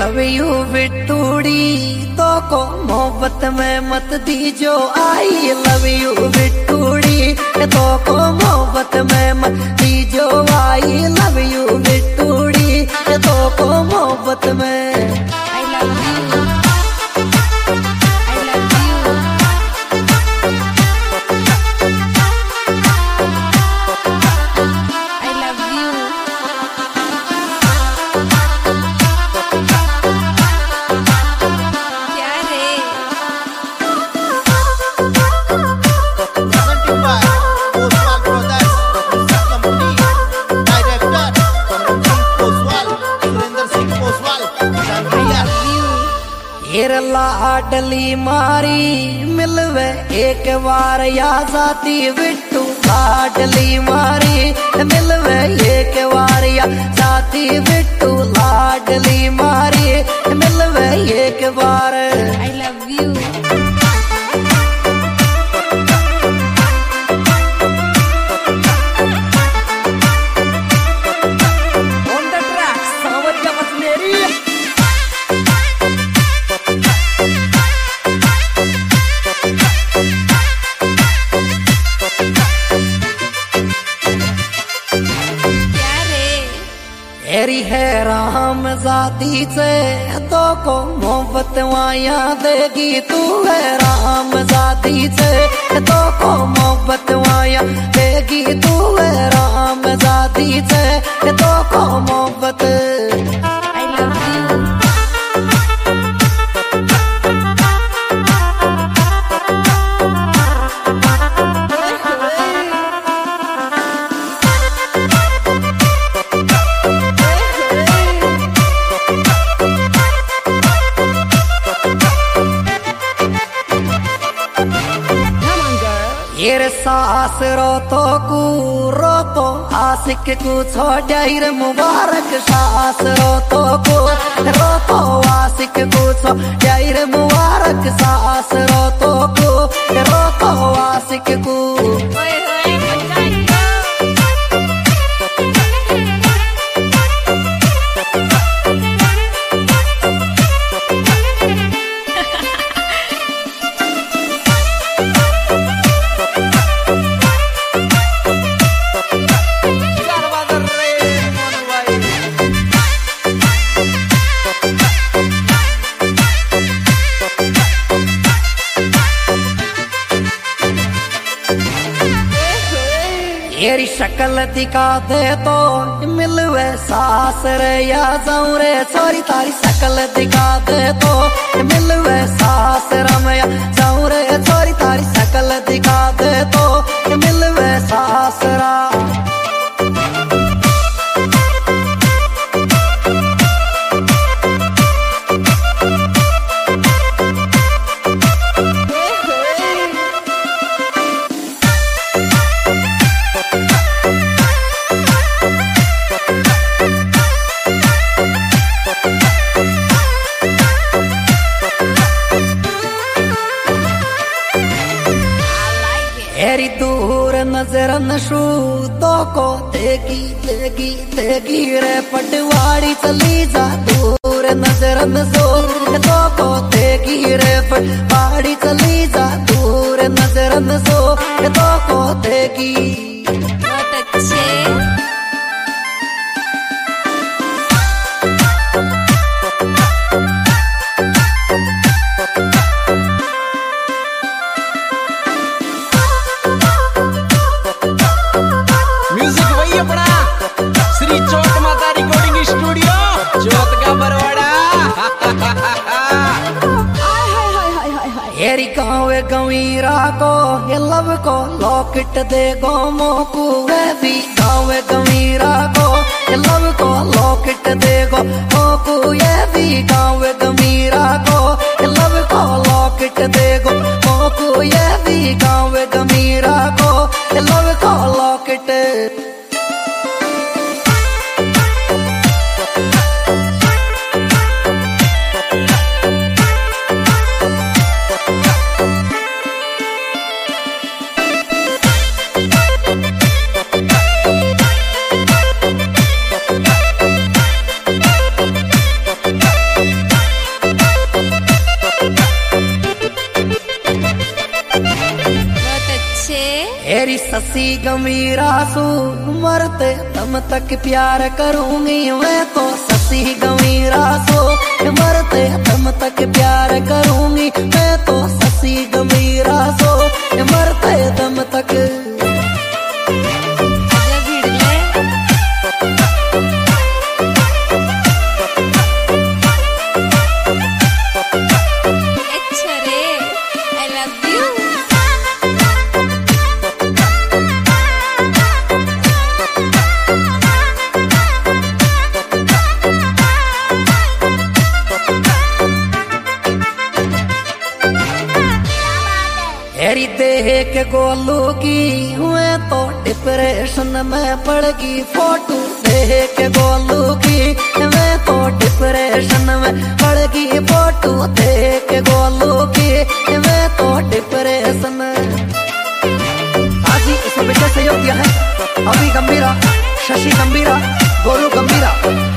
Love you बिट्टूड़ी, तो को मोहब्बत में मत दीजो। आई लव यू बिट्टूड़ी, तो को मोहब्बत में मत दीजो। आई लव यू बिट्टूड़ी, तो को मोहब्बत में। लाडली मारी मिलवे एक बार या जाती बिट्टू। लाडली मारी मिलवे एक बार या जाती बिट्टू। लाडली मारी मिलवे एक बार। आई लव यू। तेरी है राम जाती से, तो को मोहब्बत वाया देगी। तू है राम जाती से, तो को मोहब्बत वाया देगी। तू है राम जाती से, तो को मोहब्बत। I love you. ये सास रो तो आशिक को छोड़ मुबारक। सास रो तो आशिक को छोड़ मुबारक। सास रो तो आशिक को। तेरी शक्ल दिखा दे तो मिलवे सास रे या जाऊं रे। सॉरी तारी शक्ल दिखा दे तो मिलवे सास रमया जाऊं रे। सॉरी तारी शक्ल दिखा दे तो मिलवे सास रा। तेरी दूर नजर नशू, तो को देगी रे पटवाड़ी चली जा। दूर नजर नशू, तो को देगी रे पटवाड़ी चली जा। दूर नजर नशू, तो को देगी। बहुत अच्छे। श्री चौक माता रिकॉर्डिंग स्टूडियो, चौथ का बरवाड़ा। हेरी गाँव गवीरा को ये लव को लॉकेट दे गो मोकू। वे भी गाँव गवीरा को ये लव को लॉकेट दे गो मोकू। ये भी गाँव गवीरा को ये लव को लॉकेट दे गो मोकू। ये भी गाँव गवीरा को ये लव को लॉकेट। तेरी ससी गमीरा सू मरते दम तक प्यार करूंगी मैं तो ससी गमीरा सू मरते दम तक प्यार करूंगी मैं तो ससी गमीरा सू मरते दम तक। तेरी देह के गोलू की हुए तो डिप्रेशन में पड़ गई फोटो देह के गोलू की मैं तो डिप्रेशन में पड़ गई फोटो देह के गोलू की मैं तो डिप्रेशन। आज ही इसमें विशेष सहयोग दिया है अभी गंभीरा, शशि गंभीरा, गोलू गंभीरा।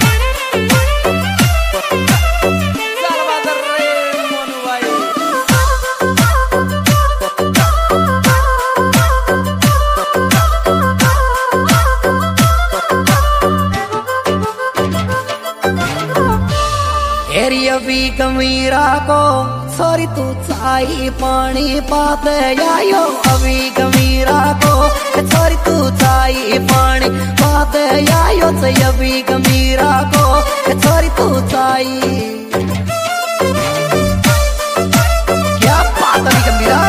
तेरी अभी गमीरा को सॉरी तू चाई पानी पाते आयो अभी गमीरा को सॉरी तू चाई पानी पाते आयो अभी गमीरा को सॉरी तू चाई। क्या बात अभी गमीरा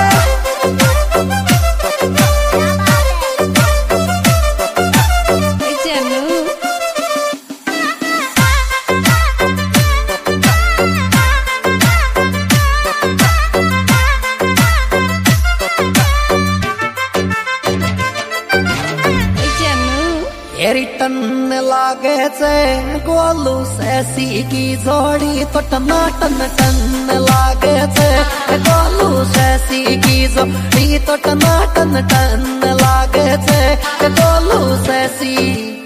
टन लागे से गोलू सैसी की जोड़ी तो टमाटन टन लागे से गोलू सैसी की जोड़ी तो टमाटन टन लागे से गोलू सैसी।